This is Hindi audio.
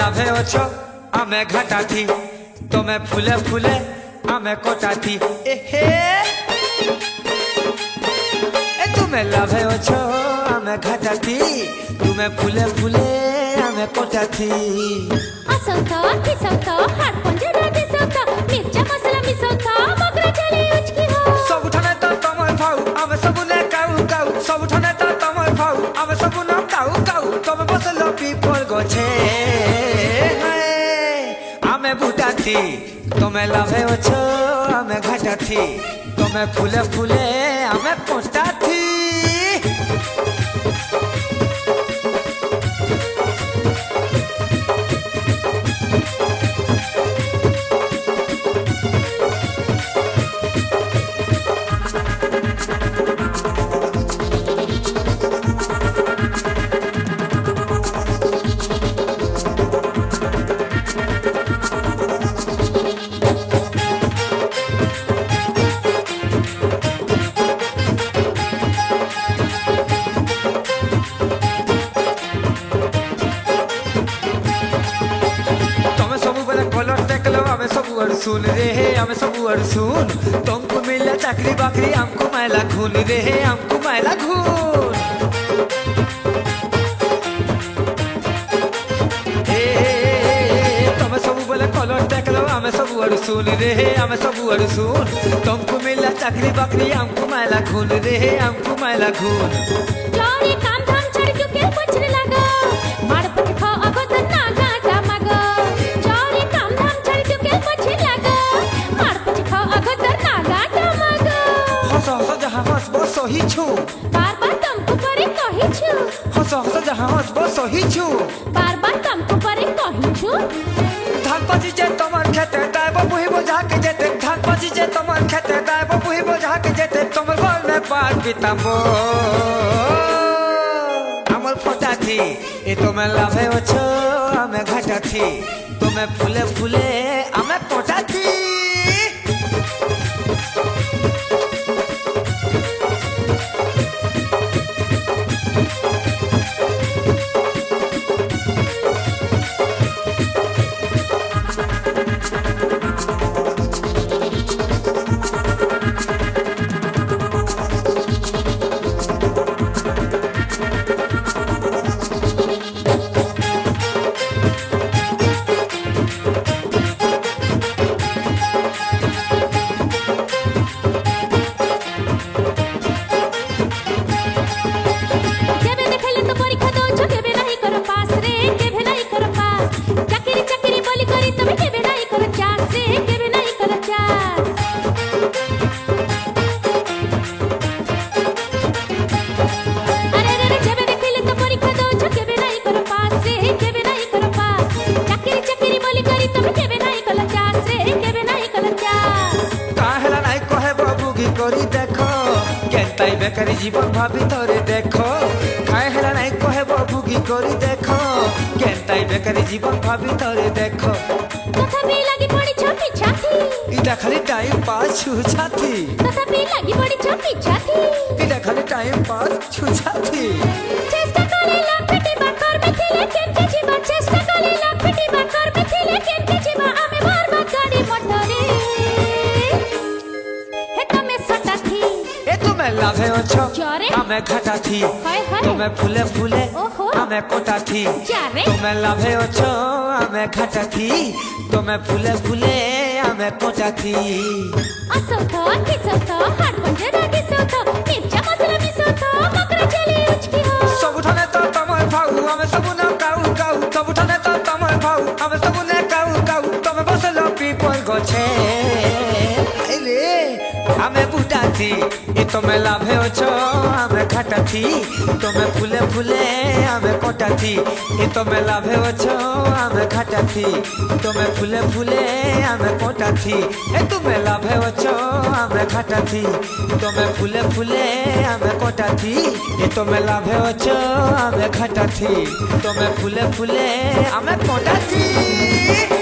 लाभे अछ आमे घाटा थी तुम्हें फूले फूले आमे कोटा थी ए तुम्हें लाभे अछ आमे घाटा थी तुम्हें फूले फूले आमे कोटा थी असौता किसौता हाथ पंजरा दिसौता मिर्चा मसाला मिसौता मगरा चली उचकी हो सब उठाने तो तमय खाऊ आमे सबने काऊ काऊ सब उठाने तो तमय खाऊ आमे सबने काऊ काऊ तमे बसलो पीपल गछे आमे बुटा थी तुम्हें लाभे अछ आमे घाटा थी तुम्हें फूले फूले आमे कोटा थी सुन रे हमें सब सुन तुमको मिला चाकरी बाकरी हमको मैला खून रे हमको मैला खून तुम्हें सब बोले कलर देख लो हमें सब सुन रे हमें सब सुन तुमको मिला चाकरी बाकरी हमको मैला खून रे हमको मैला खून चोरी काम धाम छोड़ के के पछरे लगा मार पके खा अगो त ना गाटा मगा चोरी काम धाम छोड़ के के पछरे लगा मार पके खा अगो त ना गाटा मगा हंस हंस जहां हंस बस सही छु बार बार तुमको परे कहि छु हंस हंस जहां हंस बस सही छु बार बार तुमको परे कहि छु धान पाची जे तमर खेते दाइबो बुही बोझा के जेते धान पाची जे तमर खेते दाइबो बुही बोझा के जेते तमर बल में पार बिताबो अमल फोटा थी ए तुम्हें लाभे अछ आमे घाटा थी तुम्हें फूले फूले आमे कोटा थी करी देखो केनताई बेकारी जीवन भाभी तोरे देखो खाए हेला नहीं कहे बुगी करी देखो केनताई बेकारी जीवन भाभी तोरे देखो तथापि लागि पड़ी छपी छाती इटा खाली टाइम पास छु छाती तथापि लागि पड़ी छपी छाती इटा खाली टाइम पास छु छाती चेष्टा करेला पिटी बाकर में थिले केनके जीवा चेष्टा करेला पिटी बाकर में थिले केनके जीवा आमे बार बार गाड़ी मोटरे हे तमे सटा थी ए तुम्हें लाभे अछो क्योरे आमे घाटा थी हाय हाय तुम्हें फूले फूले ओहो आमे कोटा थी जारे तुम्हें लाभे अछो आमे घाटा थी तुम्हें फूले फूले आमे कोटा थी असौता किसौता हाथ पंजरा दिसौता मिर्चा मसाला मिसौता मगरा चली उचकी हो सब उठाने तो तमय खाऊ हमें सबने काऊ काऊ सब उठाने तो तमय खाऊ हमें सबने काऊ काऊ तमे बसलो पीपल गछे आइले हमें बुटा थी ए तुम्हें लाभे अछो आमे घाटा थी तुम्हें फूले फूले आमे कोटा थी ए तुम्हें लाभे अछो आमे घाटा थी तुम्हें फूले फूले आमे कोटा थी ए तुम्हें लाभे अछो आमे घाटा थी तुम्हें फूले फूले आमे कोटा थी ए तुम्हें लाभे अछो आमे घाटा थी तुम्हें फूले फूले आमे कोटा थी।